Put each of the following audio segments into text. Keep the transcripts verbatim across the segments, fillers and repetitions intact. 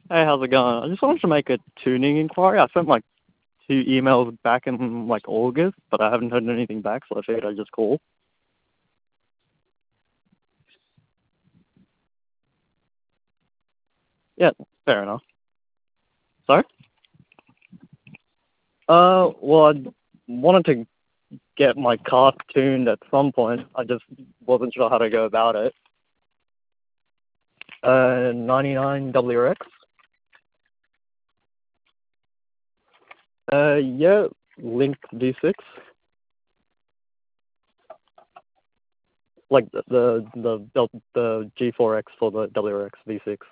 Hey, how's it going? I just wanted to make a tuning inquiry. I sent like two emails back in like August, but I haven't heard anything back, so I figured I'd just call. Yeah, fair enough. Sorry? Uh, well, I wanted to get my car tuned at some point. I just wasn't sure how to go about it. Uh, ninety-nine W R X? Uh, yeah, Link V six. Like the the the, the, the G four X for the W R X V six.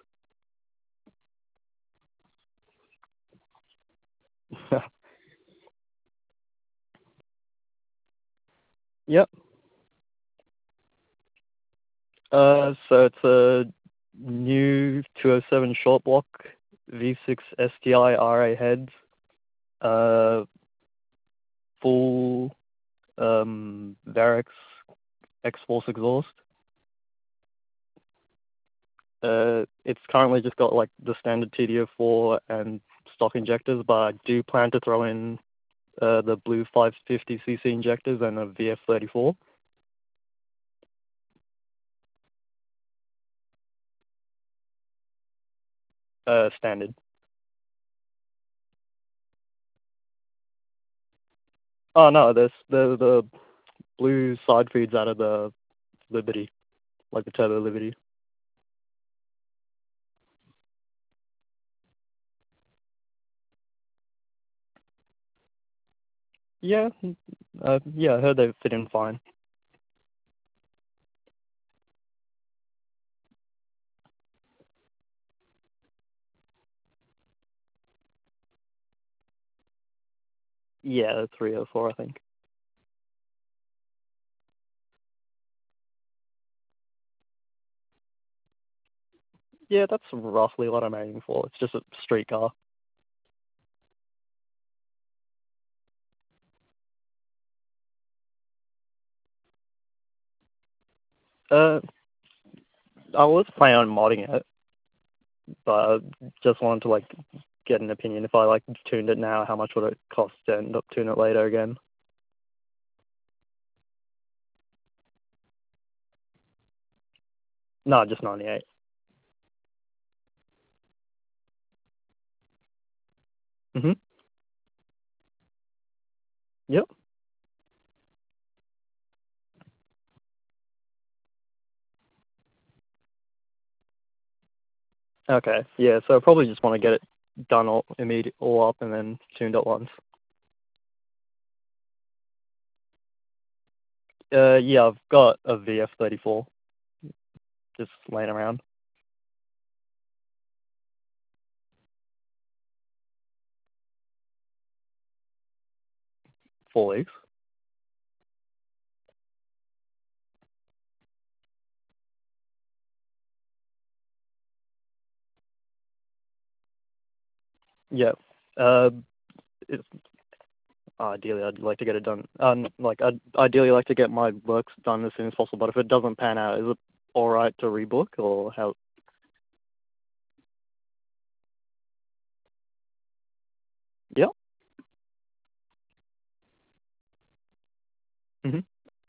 Yep. Uh, so it's a new two oh seven short block V six S T I R A heads, uh, full um, Varex X-Force exhaust. Uh, it's currently just got like the standard T D O four and stock injectors, but I do plan to throw in uh, the blue five fifty c c injectors and a V F thirty-four. Uh, standard. Oh no, there's the the blue side feeds out of the Liberty, like the Turbo Liberty. Yeah, uh, yeah, I heard they fit in fine. Yeah, three oh four, I think. Yeah, that's roughly what I'm aiming for. It's just a street car. Uh, I was planning on modding it, but I just wanted to like get an opinion. If I like tuned it now, how much would it cost to end up tuning it later again? No, just ninety-eight. Mhm. Yep. Okay. Yeah. So I probably just want to get it done all immediate, all up, and then tuned at once. Uh, yeah, I've got a V F thirty-four just laying around. Four weeks. Yeah. Uh, it's ideally, I'd like to get it done. Um, like, I'd ideally like to get my works done as soon as possible. But if it doesn't pan out, is it all right to rebook or how? Yep. Mhm.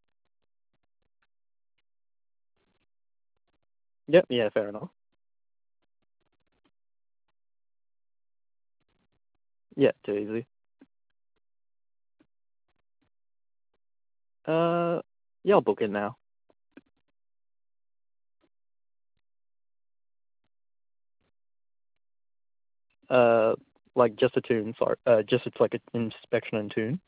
Yep. Yeah. Fair enough. Yeah. Too easy. Uh, yeah. I'll book it now. Uh, like just a tune. Sorry. Uh, just it's like an inspection and tune.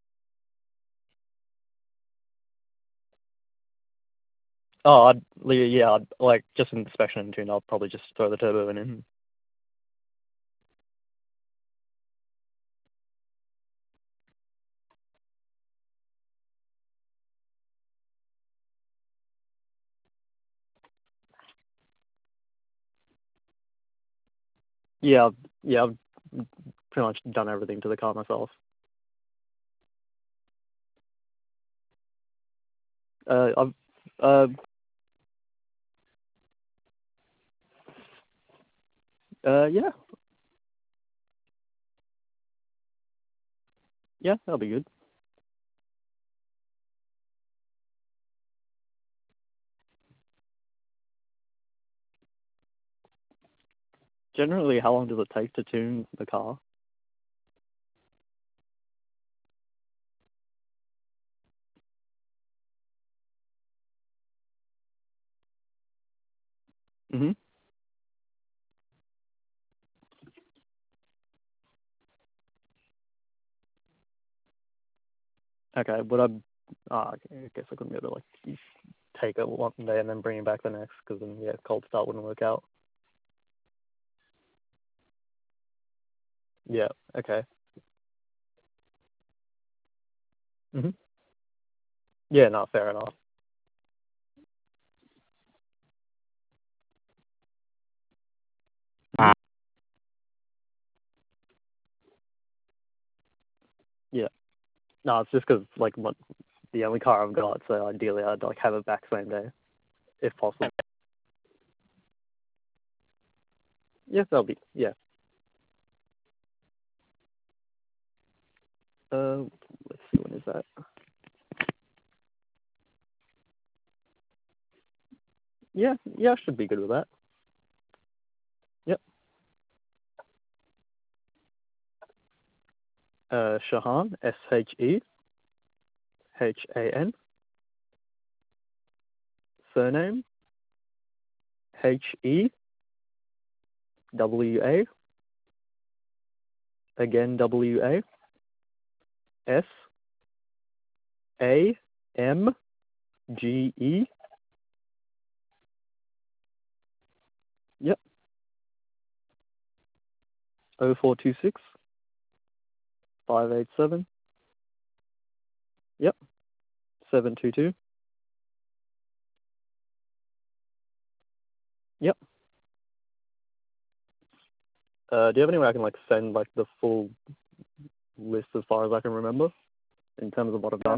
Oh, I'd, yeah. I'd, like just an inspection and tune. I'll probably just throw the turbo in. in. Yeah. I've- Yeah. I've pretty much done everything to the car myself. Uh, I've uh Uh, yeah. Yeah, that'll be good. Generally, how long does it take to tune the car? Mm-hmm. Okay, would I... Ah, okay, I guess I couldn't be able to, like, take it one day and then bring it back the next, because then, yeah, cold start wouldn't work out. Yeah, okay. Mm-hmm. Yeah, no, fair enough. Ah. Yeah. No, it's just because, like, my, the only car I've got, so ideally I'd, like, have it back same day, if possible. Yes, that'll be... Yeah. Uh, let's see, when is that? Yeah, yeah, I should be good with that. Yep. Uh, Shahan, S H E H A N. Surname, H E W A. Again, W A. S A M G E. Yep. O four two six five eight seven. Yep. seven two two. Yep. Uh, do you have any way I can, like, send, like, the full list as far as I can remember in terms of what I've done?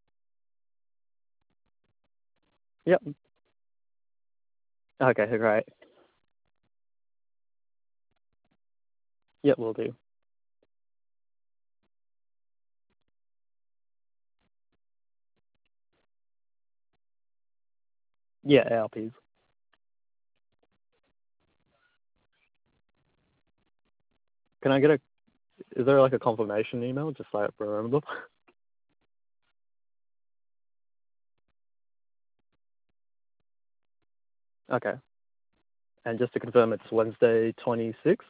Yep. Okay, great. Yep, will do. Yeah, A R Ps. Can I get a... Is there, like, a confirmation email, just so I remember? Okay. And just to confirm, it's Wednesday twenty-sixth?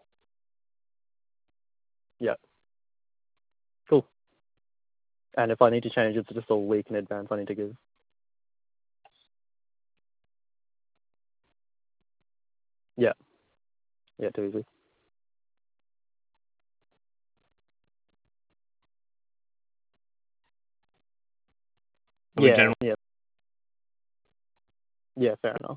Yeah. Cool. And if I need to change, it's just a week in advance I need to give. Yeah. Yeah, too easy. Yeah, general. yeah. Yeah, fair enough.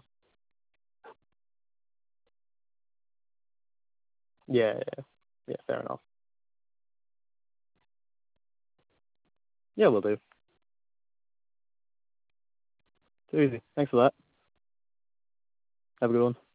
Yeah, yeah, yeah, fair enough. Yeah, we'll do. Too easy. Thanks for that. Have a good one.